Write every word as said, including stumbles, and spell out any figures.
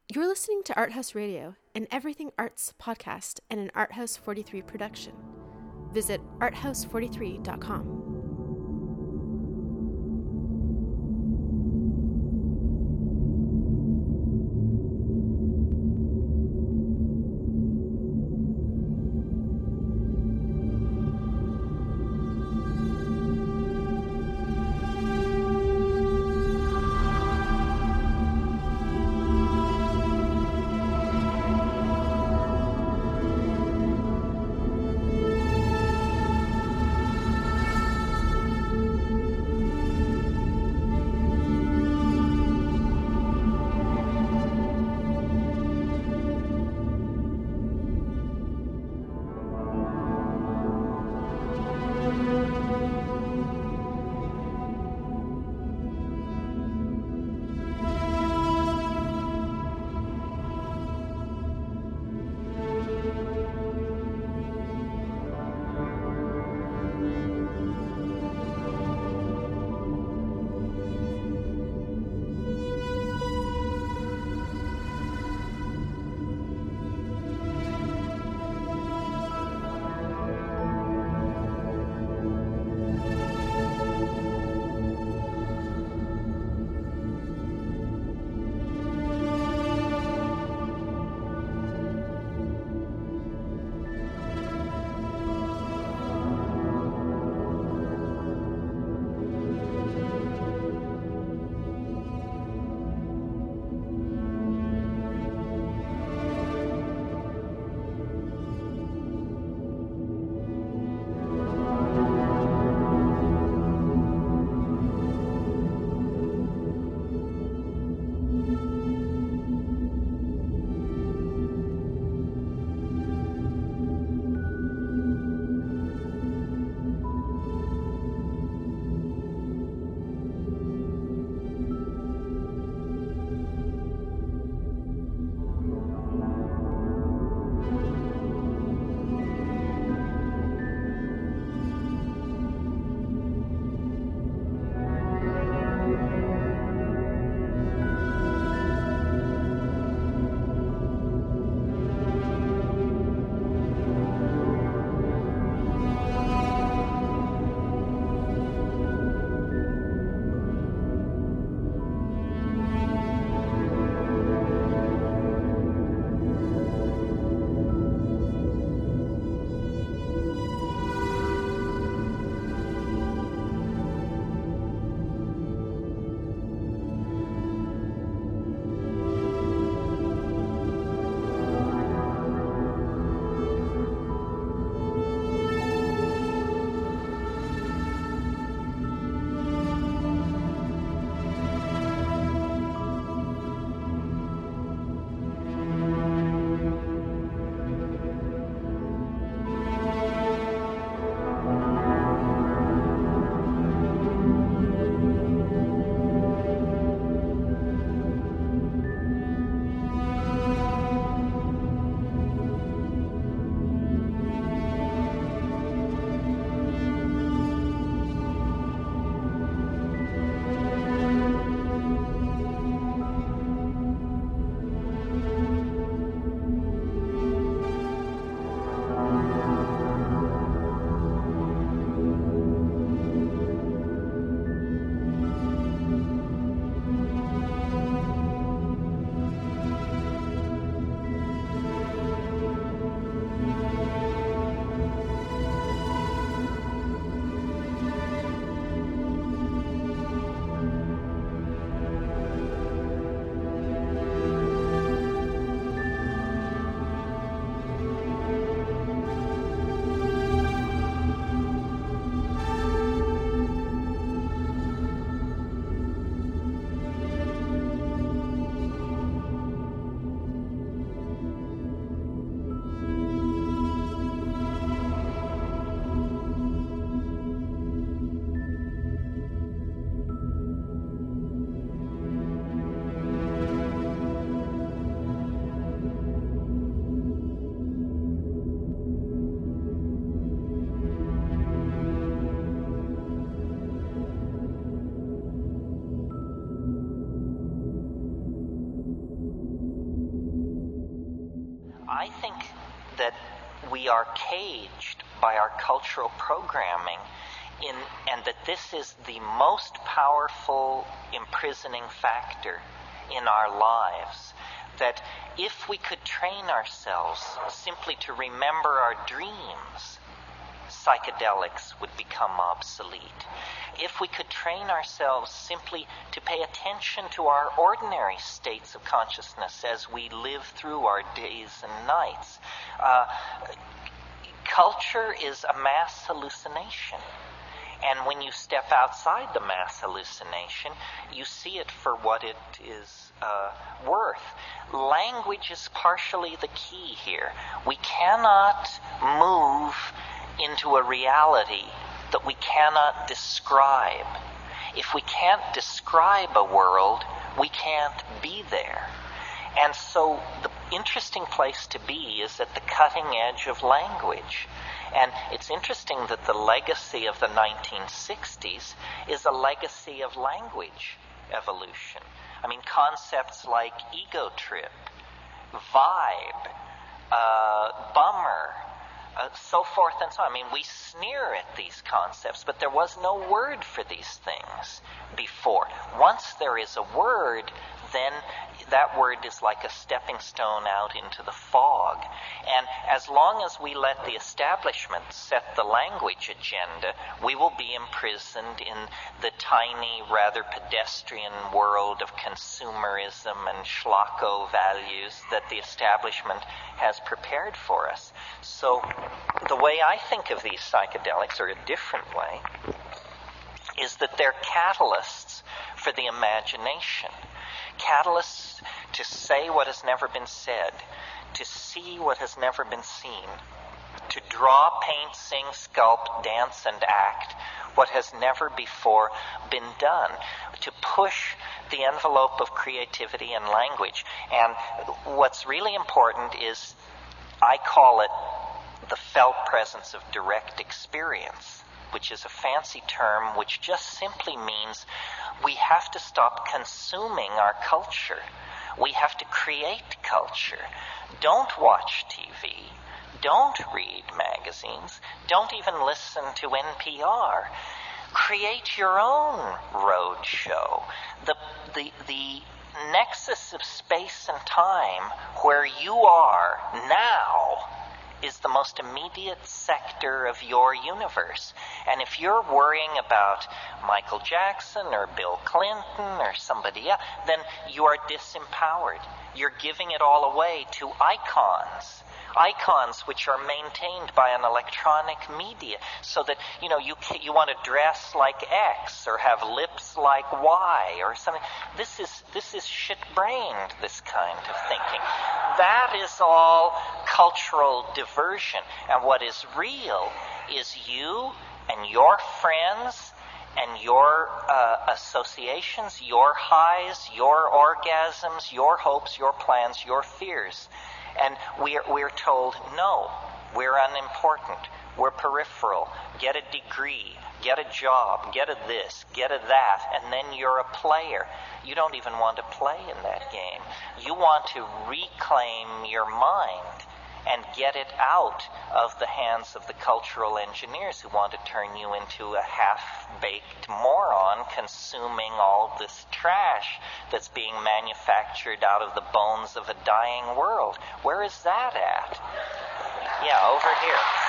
You're listening to Art House Radio, an Everything Arts podcast and an Art House forty-three production. Visit art house forty-three dot com. I think that we are caged by our cultural programming, in, and that this is the most powerful imprisoning factor in our lives. That if we could train ourselves simply to remember our dreams, psychedelics would become obsolete. If we could train ourselves simply to pay attention to our ordinary states of consciousness as we live through our days and nights, uh, culture is a mass hallucination. And when you step outside the mass hallucination, you see it for what it is uh, worth. Language is partially the key here. We cannot move into a reality that we cannot describe. If we can't describe a world, we can't be there. And so the interesting place to be is at the cutting edge of language. And it's interesting that the legacy of the nineteen sixties is a legacy of language evolution. I mean, concepts like ego trip, vibe, uh, bummer, uh, so forth and so on. I mean, we sneer at these concepts, but there was no word for these things before. Once there is a word, then that word is like a stepping stone out into the fog. And as long as we let the establishment set the language agenda, we will be imprisoned in the tiny, rather pedestrian world of consumerism and schlocko values that the establishment has prepared for us. So the way I think of these psychedelics, or a different way, is that they're catalysts for the imagination. Catalysts to say what has never been said, to see what has never been seen, to draw, paint, sing, sculpt, dance, and act what has never before been done, to push the envelope of creativity and language. And what's really important is, I call it the felt presence of direct experience, which is a fancy term which just simply means we have to stop consuming our culture. We have to create culture. Don't watch T V. Don't read magazines. Don't even listen to N P R. Create your own road show. The, the, the nexus of space and time where you are now is the most immediate sector of your universe. And if you're worrying about Michael Jackson or Bill Clinton or somebody else, then you are disempowered. You're giving it all away to icons. Icons which are maintained by an electronic media, so that, you know, you you want to dress like X or have lips like Y or something. This is this is shit-brained, this kind of thinking. That is all cultural diversion. And what is real is you and your friends and your uh, associations, your highs, your orgasms, your hopes, your plans, your fears. And we're, we're told, no, we're unimportant, we're peripheral, get a degree, get a job, get a this, get a that, and then you're a player. You don't even want to play in that game. You want to reclaim your mind and get it out of the hands of the cultural engineers who want to turn you into a half-baked moron consuming all this trash that's being manufactured out of the bones of a dying world. Where is that at? Yeah, over here.